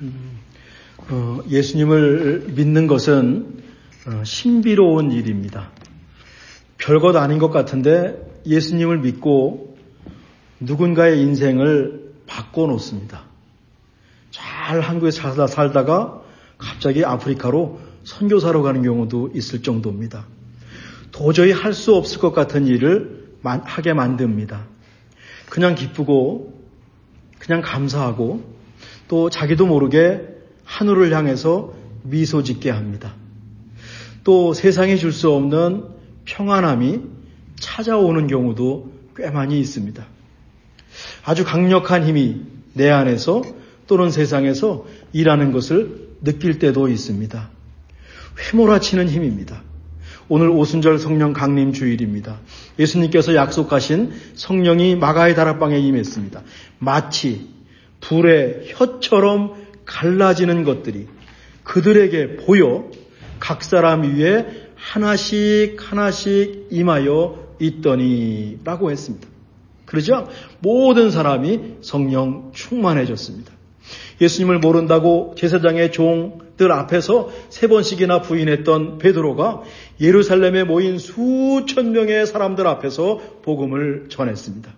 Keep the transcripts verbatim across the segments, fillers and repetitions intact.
음, 어, 예수님을 믿는 것은 어, 신비로운 일입니다. 별것 아닌 것 같은데 예수님을 믿고 누군가의 인생을 바꿔놓습니다. 잘 한국에 살다, 살다가 갑자기 아프리카로 선교사로 가는 경우도 있을 정도입니다. 도저히 할 수 없을 것 같은 일을 하게 만듭니다. 그냥 기쁘고 그냥 감사하고 또 자기도 모르게 하늘을 향해서 미소 짓게 합니다. 또 세상에 줄 수 없는 평안함이 찾아오는 경우도 꽤 많이 있습니다. 아주 강력한 힘이 내 안에서 또는 세상에서 일하는 것을 느낄 때도 있습니다. 휘몰아치는 힘입니다. 오늘 오순절 성령 강림 주일입니다. 예수님께서 약속하신 성령이 마가의 다락방에 임했습니다. 마치 불의 혀처럼 갈라지는 것들이 그들에게 보여 각 사람 위에 하나씩 하나씩 임하여 있더니 라고 했습니다. 그러죠? 모든 사람이 성령 충만해졌습니다. 예수님을 모른다고 제사장의 종들 앞에서 세 번씩이나 부인했던 베드로가 예루살렘에 모인 수천 명의 사람들 앞에서 복음을 전했습니다.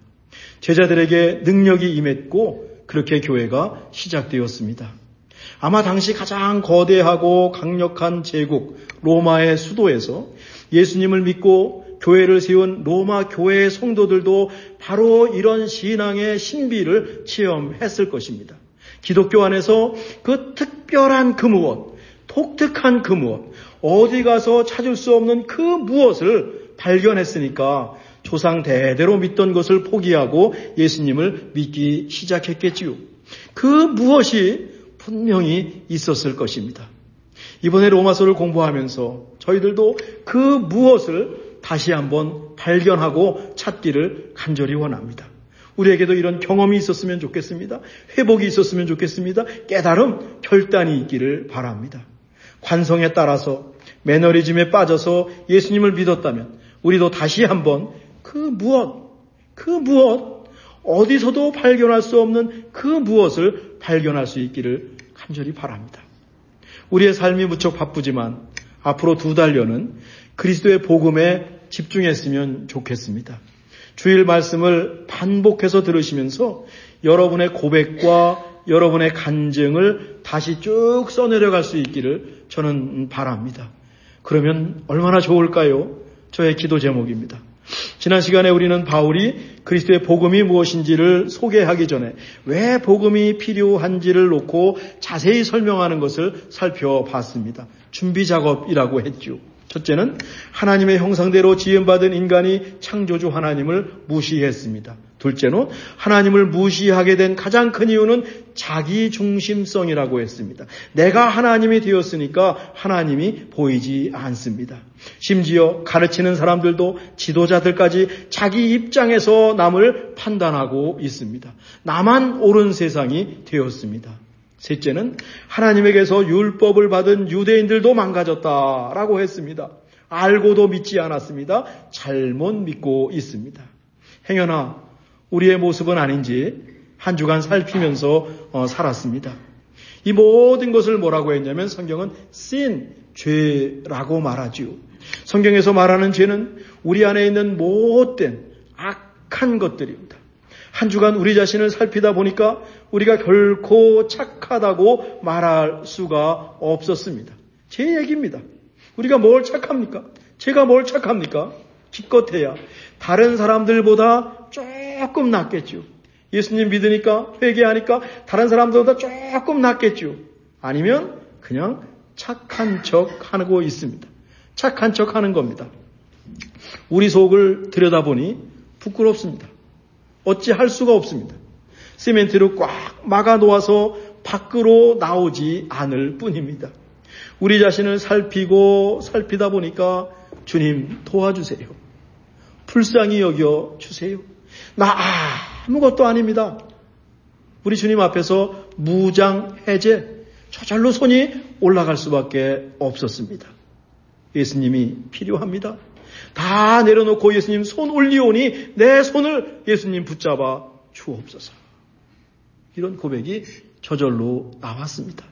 제자들에게 능력이 임했고 그렇게 교회가 시작되었습니다. 아마 당시 가장 거대하고 강력한 제국 로마의 수도에서 예수님을 믿고 교회를 세운 로마 교회의 성도들도 바로 이런 신앙의 신비를 체험했을 것입니다. 기독교 안에서 그 특별한 그 무엇, 독특한 그 무엇, 어디 가서 찾을 수 없는 그 무엇을 발견했으니까 조상 대대로 믿던 것을 포기하고 예수님을 믿기 시작했겠지요. 그 무엇이 분명히 있었을 것입니다. 이번에 로마서를 공부하면서 저희들도 그 무엇을 다시 한번 발견하고 찾기를 간절히 원합니다. 우리에게도 이런 경험이 있었으면 좋겠습니다. 회복이 있었으면 좋겠습니다. 깨달음, 결단이 있기를 바랍니다. 관성에 따라서 매너리즘에 빠져서 예수님을 믿었다면 우리도 다시 한번 그 무엇, 그 무엇, 어디서도 발견할 수 없는 그 무엇을 발견할 수 있기를 간절히 바랍니다. 우리의 삶이 무척 바쁘지만 앞으로 두 달여는 그리스도의 복음에 집중했으면 좋겠습니다. 주일 말씀을 반복해서 들으시면서 여러분의 고백과 여러분의 간증을 다시 쭉 써내려갈 수 있기를 저는 바랍니다. 그러면 얼마나 좋을까요? 저의 기도 제목입니다. 지난 시간에 우리는 바울이 그리스도의 복음이 무엇인지를 소개하기 전에 왜 복음이 필요한지를 놓고 자세히 설명하는 것을 살펴봤습니다. 준비 작업이라고 했죠. 첫째는 하나님의 형상대로 지음받은 인간이 창조주 하나님을 무시했습니다. 둘째는 하나님을 무시하게 된 가장 큰 이유는 자기중심성이라고 했습니다. 내가 하나님이 되었으니까 하나님이 보이지 않습니다. 심지어 가르치는 사람들도 지도자들까지 자기 입장에서 남을 판단하고 있습니다. 나만 옳은 세상이 되었습니다. 셋째는 하나님에게서 율법을 받은 유대인들도 망가졌다라고 했습니다. 알고도 믿지 않았습니다. 잘못 믿고 있습니다. 행여나 우리의 모습은 아닌지 한 주간 살피면서 어, 살았습니다. 이 모든 것을 뭐라고 했냐면 성경은 sin, 죄라고 말하지요. 성경에서 말하는 죄는 우리 안에 있는 못된 악한 것들입니다. 한 주간 우리 자신을 살피다 보니까 우리가 결코 착하다고 말할 수가 없었습니다. 제 얘기입니다. 우리가 뭘 착합니까? 제가 뭘 착합니까? 기껏해야 다른 사람들보다 조금 낫겠죠. 예수님 믿으니까 회개하니까 다른 사람들보다 조금 낫겠죠. 아니면 그냥 착한 척 하고 있습니다. 착한 척 하는 겁니다. 우리 속을 들여다보니 부끄럽습니다. 어찌할 수가 없습니다. 시멘트로 꽉 막아 놓아서 밖으로 나오지 않을 뿐입니다. 우리 자신을 살피고 살피다 보니까 주님 도와주세요. 불쌍히 여겨 주세요. 나 아무것도 아닙니다. 우리 주님 앞에서 무장해제, 저절로 손이 올라갈 수밖에 없었습니다. 예수님이 필요합니다. 다 내려놓고 예수님 손 올리오니 내 손을 예수님 붙잡아 주옵소서. 이런 고백이 저절로 나왔습니다.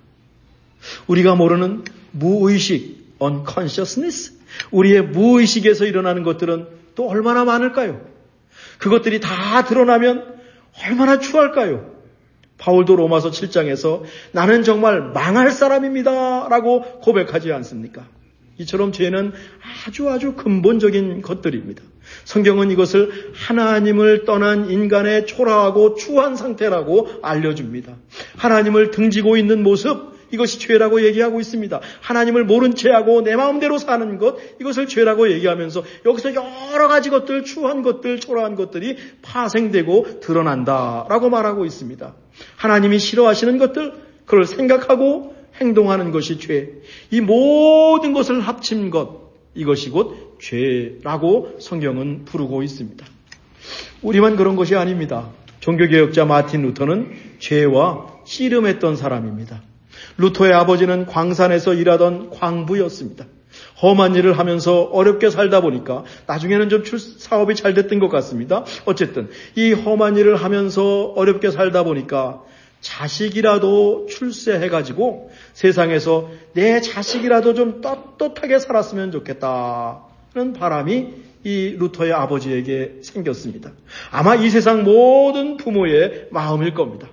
우리가 모르는 무의식, unconsciousness, 우리의 무의식에서 일어나는 것들은 또 얼마나 많을까요? 그것들이 다 드러나면 얼마나 추할까요? 바울도 로마서 칠 장에서 나는 정말 망할 사람입니다 라고 고백하지 않습니까? 이처럼 죄는 아주 아주 근본적인 것들입니다. 성경은 이것을 하나님을 떠난 인간의 초라하고 추한 상태라고 알려줍니다. 하나님을 등지고 있는 모습, 이것이 죄라고 얘기하고 있습니다. 하나님을 모른 채하고 내 마음대로 사는 것, 이것을 죄라고 얘기하면서 여기서 여러 가지 것들, 추한 것들, 초라한 것들이 파생되고 드러난다라고 말하고 있습니다. 하나님이 싫어하시는 것들, 그걸 생각하고 행동하는 것이 죄. 이 모든 것을 합친 것, 이것이 곧 죄라고 성경은 부르고 있습니다. 우리만 그런 것이 아닙니다. 종교개혁자 마틴 루터는 죄와 씨름했던 사람입니다. 루터의 아버지는 광산에서 일하던 광부였습니다. 험한 일을 하면서 어렵게 살다 보니까 나중에는 좀 출, 사업이 잘 됐던 것 같습니다. 어쨌든 이 험한 일을 하면서 어렵게 살다 보니까 자식이라도 출세해가지고 세상에서 내 자식이라도 좀 떳떳하게 살았으면 좋겠다는 바람이 이 루터의 아버지에게 생겼습니다. 아마 이 세상 모든 부모의 마음일 겁니다.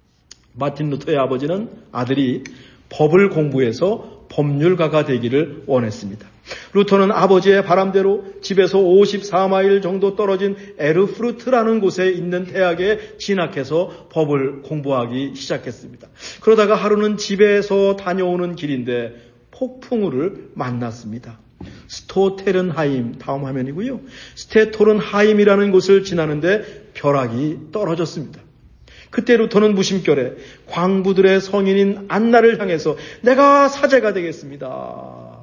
마틴 루터의 아버지는 아들이 법을 공부해서 법률가가 되기를 원했습니다. 루터는 아버지의 바람대로 집에서 오십사 마일 정도 떨어진 에르프루트라는 곳에 있는 대학에 진학해서 법을 공부하기 시작했습니다. 그러다가 하루는 집에서 다녀오는 길인데 폭풍우를 만났습니다. 스토테른하임, 다음 화면이고요. 스테토른하임이라는 곳을 지나는데 벼락이 떨어졌습니다. 그때 루터는 무심결에 광부들의 성인인 안나를 향해서 내가 사제가 되겠습니다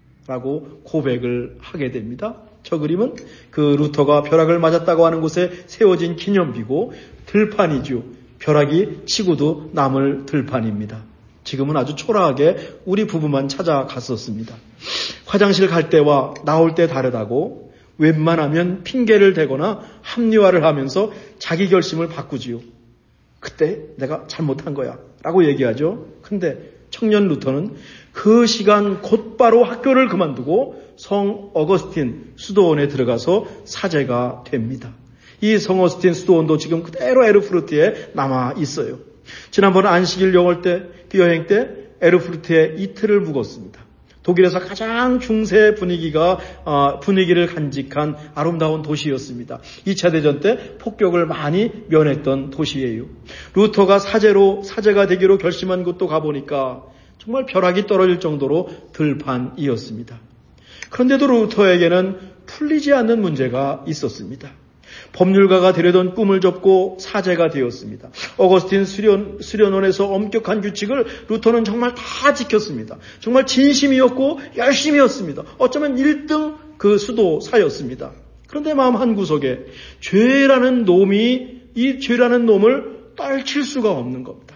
라고 고백을 하게 됩니다. 저 그림은 그 루터가 벼락을 맞았다고 하는 곳에 세워진 기념비고 들판이죠. 벼락이 치고도 남을 들판입니다. 지금은 아주 초라하게 우리 부부만 찾아갔었습니다. 화장실 갈 때와 나올 때 다르다고 웬만하면 핑계를 대거나 합리화를 하면서 자기 결심을 바꾸지요. 그때 내가 잘못한 거야 라고 얘기하죠. 근데 청년 루터는 그 시간 곧바로 학교를 그만두고 성 어거스틴 수도원에 들어가서 사제가 됩니다. 이 성 어거스틴 수도원도 지금 그대로 에르푸르트에 남아 있어요. 지난번 안식일 영월 때, 그 여행 때 에르푸르트에 이틀을 묵었습니다. 독일에서 가장 중세 분위기가 어, 분위기를 간직한 아름다운 도시였습니다. 이 차 대전 때 폭격을 많이 면했던 도시예요. 루터가 사제로 사제가 되기로 결심한 곳도 가보니까 정말 벼락이 떨어질 정도로 들판이었습니다. 그런데도 루터에게는 풀리지 않는 문제가 있었습니다. 법률가가 되려던 꿈을 접고 사제가 되었습니다. 어거스틴 수련, 수련원에서 엄격한 규칙을 루터는 정말 다 지켰습니다. 정말 진심이었고 열심이었습니다. 어쩌면 일 등 그 수도사였습니다. 그런데 마음 한구석에 죄라는 놈이 이 죄라는 놈을 떨칠 수가 없는 겁니다.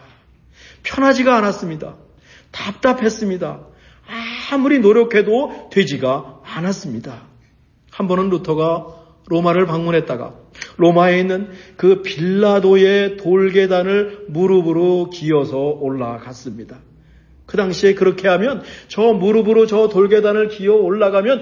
편하지가 않았습니다. 답답했습니다. 아무리 노력해도 되지가 않았습니다. 한 번은 루터가 로마를 방문했다가 로마에 있는 그 빌라도의 돌계단을 무릎으로 기어서 올라갔습니다. 그 당시에 그렇게 하면 저 무릎으로 저 돌계단을 기어 올라가면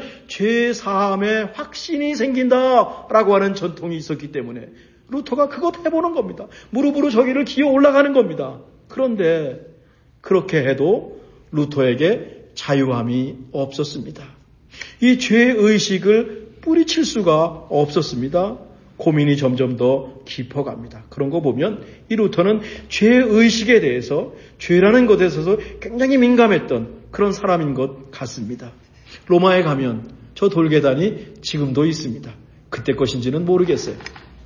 죄사함의 확신이 생긴다라고 하는 전통이 있었기 때문에 루터가 그것 해보는 겁니다. 무릎으로 저기를 기어 올라가는 겁니다. 그런데 그렇게 해도 루터에게 자유함이 없었습니다. 이 죄의식을 뿌리칠 수가 없었습니다. 고민이 점점 더 깊어갑니다. 그런 거 보면 이 루터는 죄의식에 대해서, 죄라는 것에 있어서 굉장히 민감했던 그런 사람인 것 같습니다. 로마에 가면 저 돌계단이 지금도 있습니다. 그때 것인지는 모르겠어요.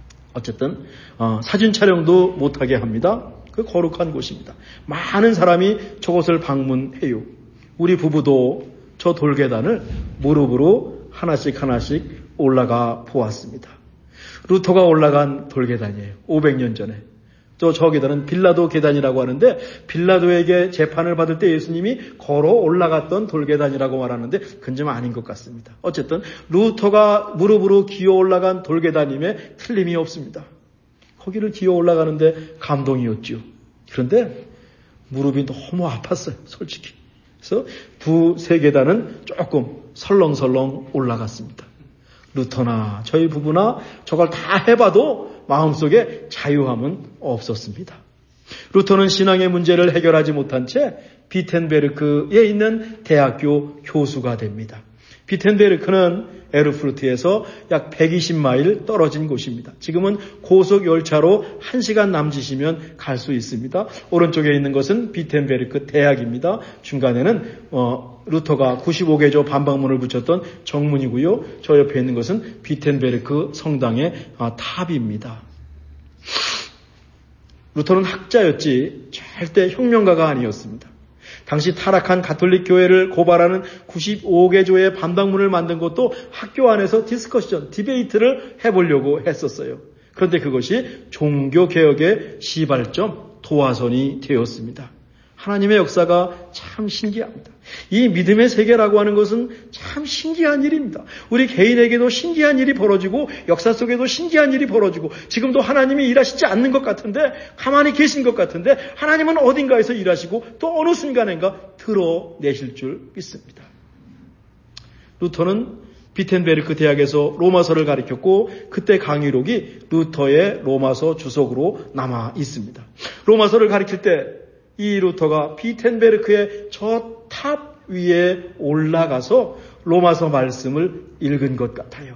어쨌든 어, 사진 촬영도 못하게 합니다. 그 거룩한 곳입니다. 많은 사람이 저곳을 방문해요. 우리 부부도 저 돌계단을 무릎으로 하나씩 하나씩 올라가 보았습니다. 루터가 올라간 돌계단이에요. 오백 년 전에. 저, 저 계단은 빌라도 계단이라고 하는데 빌라도에게 재판을 받을 때 예수님이 걸어 올라갔던 돌계단이라고 말하는데 그건 좀 아닌 것 같습니다. 어쨌든 루터가 무릎으로 기어 올라간 돌계단임에 틀림이 없습니다. 거기를 기어 올라가는데 감동이었죠. 그런데 무릎이 너무 아팠어요, 솔직히. 그래서 두세 계단은 조금 설렁설렁 올라갔습니다. 루터나 저희 부부나 저걸 다 해봐도 마음속에 자유함은 없었습니다. 루터는 신앙의 문제를 해결하지 못한 채 비텐베르크에 있는 대학교 교수가 됩니다. 비텐베르크는 에르푸르트에서 약 백이십 마일 떨어진 곳입니다. 지금은 고속 열차로 한 시간 남짓이면 갈 수 있습니다. 오른쪽에 있는 것은 비텐베르크 대학입니다. 중간에는 어, 루터가 구십오 개조 반박문을 붙였던 정문이고요. 저 옆에 있는 것은 비텐베르크 성당의 아, 탑입니다. 루터는 학자였지 절대 혁명가가 아니었습니다. 당시 타락한 가톨릭 교회를 고발하는 구십오 개조의 반박문을 만든 것도 학교 안에서 디스커션, 디베이트를 해보려고 했었어요. 그런데 그것이 종교개혁의 시발점, 도화선이 되었습니다. 하나님의 역사가 참 신기합니다. 이 믿음의 세계라고 하는 것은 참 신기한 일입니다. 우리 개인에게도 신기한 일이 벌어지고 역사 속에도 신기한 일이 벌어지고 지금도 하나님이 일하시지 않는 것 같은데 가만히 계신 것 같은데 하나님은 어딘가에서 일하시고 또 어느 순간인가 드러내실 줄 믿습니다. 루터는 비텐베르크 대학에서 로마서를 가르쳤고 그때 강의록이 루터의 로마서 주석으로 남아 있습니다. 로마서를 가르칠 때 이 루터가 비텐베르크의 저 탑 위에 올라가서 로마서 말씀을 읽은 것 같아요.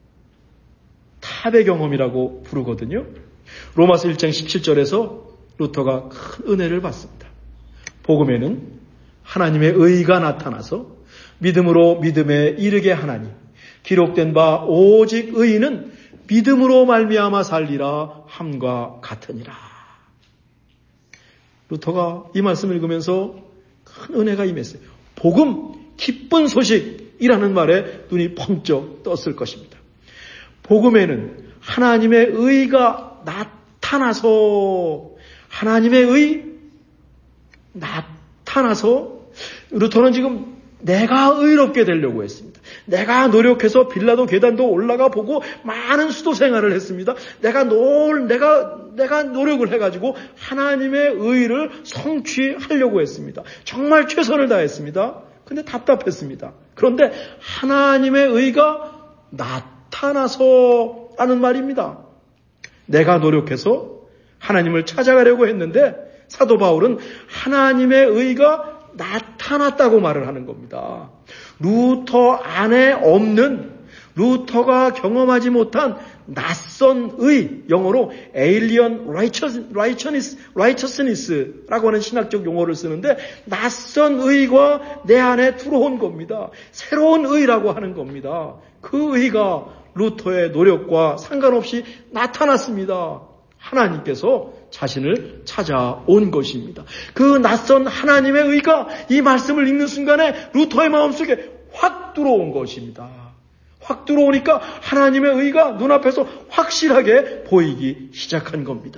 탑의 경험이라고 부르거든요. 로마서 일 장 십칠 절에서 루터가 큰 은혜를 받습니다. 복음에는 하나님의 의가 나타나서 믿음으로 믿음에 이르게 하나니 기록된 바 오직 의인은 믿음으로 말미암아 살리라 함과 같으니라. 루터가 이 말씀을 읽으면서 큰 은혜가 임했어요. 복음, 기쁜 소식이라는 말에 눈이 번쩍 떴을 것입니다. 복음에는 하나님의 의가 나타나서 하나님의 의 나타나서 루터는 지금 내가 의롭게 되려고 했습니다. 내가 노력해서 빌라도 계단도 올라가 보고 많은 수도 생활을 했습니다. 내가 놀, 내가, 내가 노력을 해가지고 하나님의 의를 성취하려고 했습니다. 정말 최선을 다했습니다. 근데 답답했습니다. 그런데 하나님의 의가 나타나서 라는 말입니다. 내가 노력해서 하나님을 찾아가려고 했는데 사도 바울은 하나님의 의가 나타났다고 말을 하는 겁니다. 루터 안에 없는, 루터가 경험하지 못한 낯선 의, 영어로 alien righteousness, righteousness라고 하는 신학적 용어를 쓰는데 낯선 의가 내 안에 들어온 겁니다. 새로운 의라고 하는 겁니다. 그 의가 루터의 노력과 상관없이 나타났습니다. 하나님께서 자신을 찾아온 것입니다. 그 낯선 하나님의 의가 이 말씀을 읽는 순간에 루터의 마음속에 확 들어온 것입니다. 확 들어오니까 하나님의 의가 눈앞에서 확실하게 보이기 시작한 겁니다.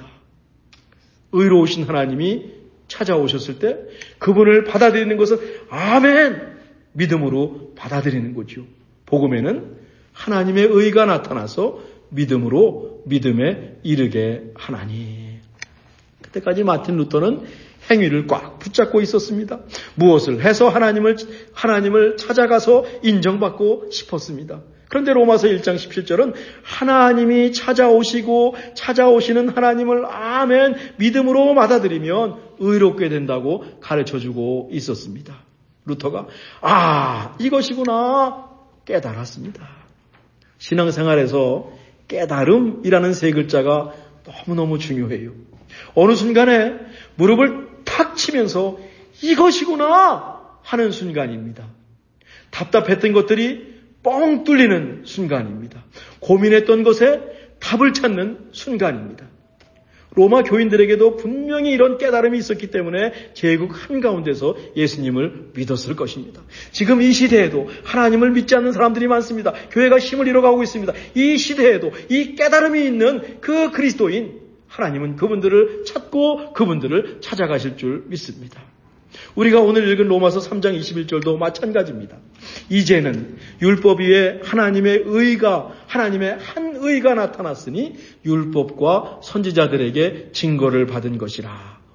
의로우신 하나님이 찾아오셨을 때 그분을 받아들이는 것은 아멘! 믿음으로 받아들이는 거죠. 복음에는 하나님의 의가 나타나서 믿음으로 믿음에 이르게 하나니. 그때까지 마틴 루터는 행위를 꽉 붙잡고 있었습니다. 무엇을 해서 하나님을, 하나님을 찾아가서 인정받고 싶었습니다. 그런데 로마서 일 장 십칠 절은 하나님이 찾아오시고 찾아오시는 하나님을 아멘 믿음으로 받아들이면 의롭게 된다고 가르쳐주고 있었습니다. 루터가 아 이것이구나 깨달았습니다. 신앙생활에서 깨달음이라는 세 글자가 너무너무 중요해요. 어느 순간에 무릎을 탁 치면서 이것이구나 하는 순간입니다. 답답했던 것들이 뻥 뚫리는 순간입니다. 고민했던 것에 답을 찾는 순간입니다. 로마 교인들에게도 분명히 이런 깨달음이 있었기 때문에 제국 한가운데서 예수님을 믿었을 것입니다. 지금 이 시대에도 하나님을 믿지 않는 사람들이 많습니다. 교회가 힘을 잃어가고 있습니다. 이 시대에도 이 깨달음이 있는 그 그리스도인 하나님은 그분들을 찾고 그분들을 찾아가실 줄 믿습니다. 우리가 오늘 읽은 로마서 삼 장 이십일 절도 마찬가지입니다. 이제는 율법 위에 하나님의 의가, 하나님의 한 의가 나타났으니 율법과 선지자들에게 증거를 받은 것이라.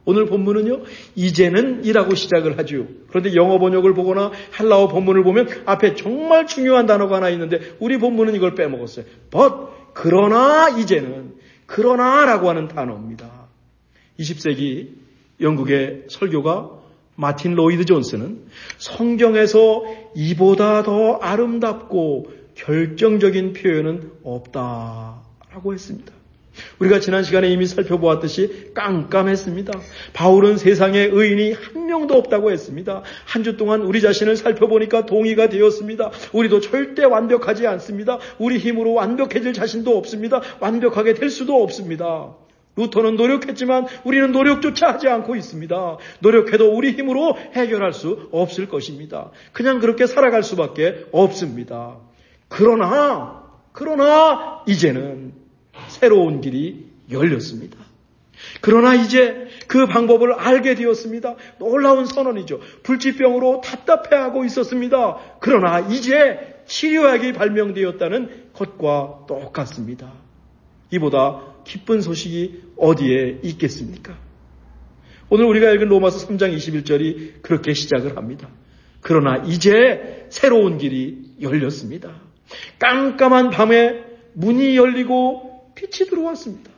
오늘 본문은요, 이제는 이라고 시작을 하죠. 그런데 영어 번역을 보거나 헬라어 본문을 보면 앞에 정말 중요한 단어가 하나 있는데 우리 본문은 이걸 빼먹었어요. but, 그러나 이제는, 그러나라고 하는 단어입니다. 이십 세기 영국의 설교가 마틴 로이드 존스는 성경에서 이보다 더 아름답고 결정적인 표현은 없다라고 했습니다. 우리가 지난 시간에 이미 살펴보았듯이 깜깜했습니다. 바울은 세상에 의인이 한 명도 없다고 했습니다. 한 주 동안 우리 자신을 살펴보니까 동의가 되었습니다. 우리도 절대 완벽하지 않습니다. 우리 힘으로 완벽해질 자신도 없습니다. 완벽하게 될 수도 없습니다. 루터는 노력했지만 우리는 노력조차 하지 않고 있습니다. 노력해도 우리 힘으로 해결할 수 없을 것입니다. 그냥 그렇게 살아갈 수밖에 없습니다. 그러나, 그러나 이제는 새로운 길이 열렸습니다. 그러나 이제 그 방법을 알게 되었습니다. 놀라운 선언이죠. 불치병으로 답답해하고 있었습니다. 그러나 이제 치료약이 발명되었다는 것과 똑같습니다. 이보다 기쁜 소식이 어디에 있겠습니까? 오늘 우리가 읽은 로마서 삼 장 이십일 절이 그렇게 시작을 합니다. 그러나 이제 새로운 길이 열렸습니다. 깜깜한 밤에 문이 열리고 빛이 들어왔습니다.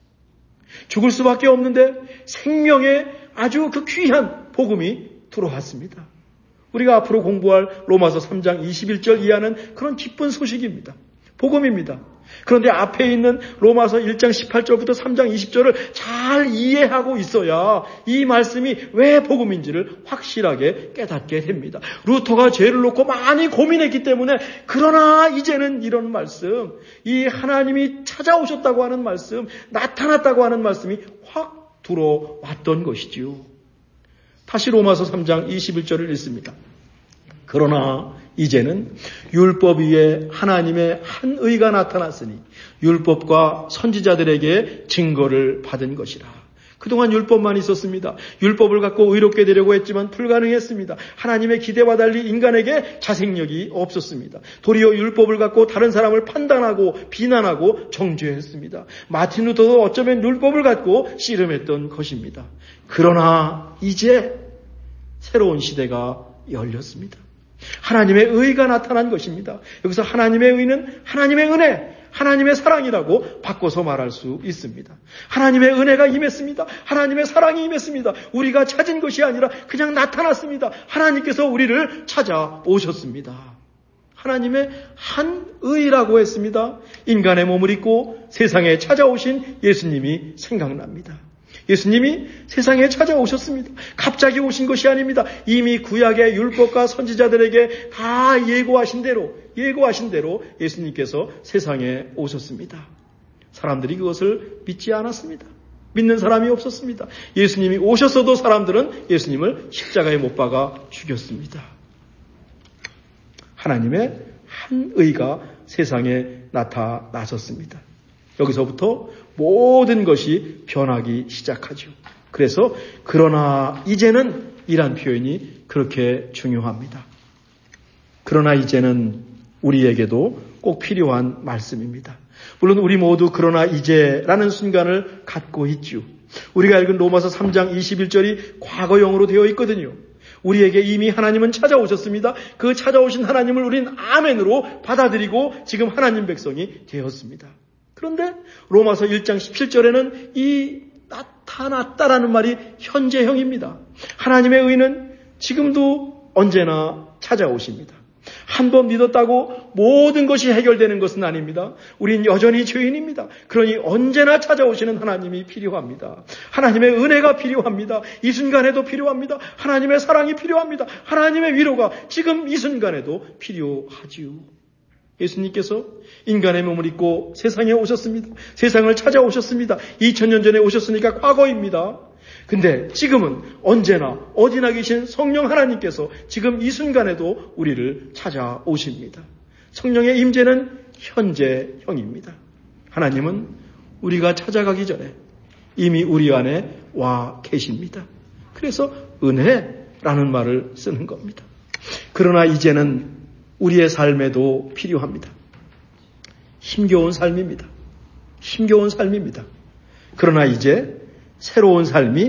죽을 수밖에 없는데 생명의 아주 그 귀한 복음이 들어왔습니다. 우리가 앞으로 공부할 로마서 삼 장 이십일 절 이하는 그런 기쁜 소식입니다. 복음입니다. 그런데 앞에 있는 로마서 일 장 십팔 절부터 삼 장 이십 절을 잘 이해하고 있어야 이 말씀이 왜 복음인지를 확실하게 깨닫게 됩니다. 루터가 죄를 놓고 많이 고민했기 때문에 그러나 이제는 이런 말씀, 이 하나님이 찾아오셨다고 하는 말씀, 나타났다고 하는 말씀이 확 들어왔던 것이지요. 다시 로마서 삼 장 이십일 절을 읽습니다. 그러나 이제는 율법 위에 하나님의 한 의가 나타났으니 율법과 선지자들에게 증거를 받은 것이라. 그동안 율법만 있었습니다. 율법을 갖고 의롭게 되려고 했지만 불가능했습니다. 하나님의 기대와 달리 인간에게 자생력이 없었습니다. 도리어 율법을 갖고 다른 사람을 판단하고 비난하고 정죄했습니다. 마틴 루터도 어쩌면 율법을 갖고 씨름했던 것입니다. 그러나 이제 새로운 시대가 열렸습니다. 하나님의 의가 나타난 것입니다. 여기서 하나님의 의는 하나님의 은혜, 하나님의 사랑이라고 바꿔서 말할 수 있습니다. 하나님의 은혜가 임했습니다. 하나님의 사랑이 임했습니다. 우리가 찾은 것이 아니라 그냥 나타났습니다. 하나님께서 우리를 찾아오셨습니다. 하나님의 한 의라고 했습니다. 인간의 몸을 입고 세상에 찾아오신 예수님이 생각납니다. 예수님이 세상에 찾아오셨습니다. 갑자기 오신 것이 아닙니다. 이미 구약의 율법과 선지자들에게 다 예고하신 대로 예고하신 대로 예수님께서 세상에 오셨습니다. 사람들이 그것을 믿지 않았습니다. 믿는 사람이 없었습니다. 예수님이 오셨어도 사람들은 예수님을 십자가에 못 박아 죽였습니다. 하나님의 한 의가 세상에 나타나셨습니다. 여기서부터 모든 것이 변하기 시작하죠. 그래서 그러나 이제는 이란 표현이 그렇게 중요합니다. 그러나 이제는 우리에게도 꼭 필요한 말씀입니다. 물론 우리 모두 그러나 이제라는 순간을 갖고 있죠. 우리가 읽은 로마서 삼 장 이십일 절이 과거형으로 되어 있거든요. 우리에게 이미 하나님은 찾아오셨습니다. 그 찾아오신 하나님을 우린 아멘으로 받아들이고 지금 하나님 백성이 되었습니다. 그런데 로마서 일 장 십칠 절에는 이 나타났다라는 말이 현재형입니다. 하나님의 의는 지금도 언제나 찾아오십니다. 한 번 믿었다고 모든 것이 해결되는 것은 아닙니다. 우린 여전히 죄인입니다. 그러니 언제나 찾아오시는 하나님이 필요합니다. 하나님의 은혜가 필요합니다. 이 순간에도 필요합니다. 하나님의 사랑이 필요합니다. 하나님의 위로가 지금 이 순간에도 필요하지요. 예수님께서 인간의 몸을 입고 세상에 오셨습니다. 세상을 찾아오셨습니다. 이천 년 전에 오셨으니까 과거입니다. 근데 지금은 언제나 어디나 계신 성령 하나님께서 지금 이 순간에도 우리를 찾아오십니다. 성령의 임재는 현재형입니다. 하나님은 우리가 찾아가기 전에 이미 우리 안에 와 계십니다. 그래서 은혜라는 말을 쓰는 겁니다. 그러나 이제는 우리의 삶에도 필요합니다. 힘겨운 삶입니다. 힘겨운 삶입니다. 그러나 이제 새로운 삶이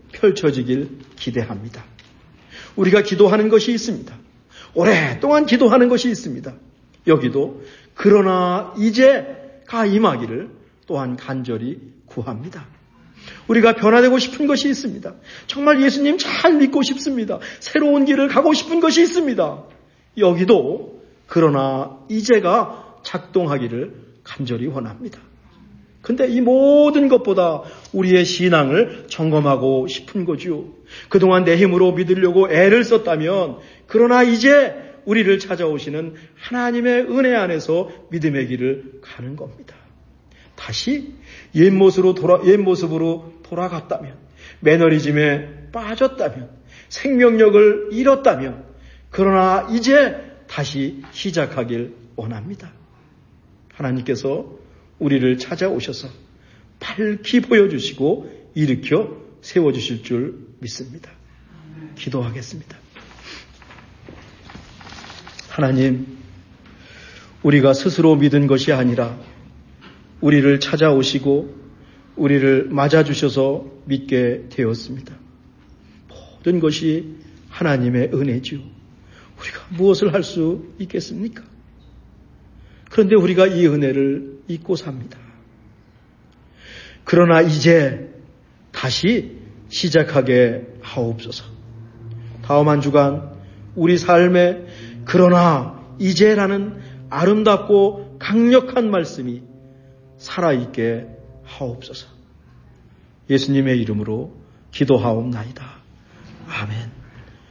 펼쳐지길 기대합니다. 우리가 기도하는 것이 있습니다. 오랫동안 기도하는 것이 있습니다. 여기도 그러나 이제가 임하기를 또한 간절히 구합니다. 우리가 변화되고 싶은 것이 있습니다. 정말 예수님 잘 믿고 싶습니다. 새로운 길을 가고 싶은 것이 있습니다. 여기도 그러나 이제가 작동하기를 간절히 원합니다. 근데 이 모든 것보다 우리의 신앙을 점검하고 싶은 거죠. 그동안 내 힘으로 믿으려고 애를 썼다면 그러나 이제 우리를 찾아오시는 하나님의 은혜 안에서 믿음의 길을 가는 겁니다. 다시 옛 모습으로 돌아, 옛 모습으로 돌아갔다면, 매너리즘에 빠졌다면, 생명력을 잃었다면, 그러나 이제 다시 시작하길 원합니다. 하나님께서 우리를 찾아오셔서 밝히 보여주시고 일으켜 세워주실 줄 믿습니다. 기도하겠습니다. 하나님, 우리가 스스로 믿은 것이 아니라 우리를 찾아오시고 우리를 맞아주셔서 믿게 되었습니다. 모든 것이 하나님의 은혜죠. 우리가 무엇을 할 수 있겠습니까? 그런데 우리가 이 은혜를 잊고 삽니다. 그러나 이제 다시 시작하게 하옵소서. 다음 한 주간 우리 삶에 그러나 이제라는 아름답고 강력한 말씀이 살아있게 하옵소서. 예수님의 이름으로 기도하옵나이다. 아멘.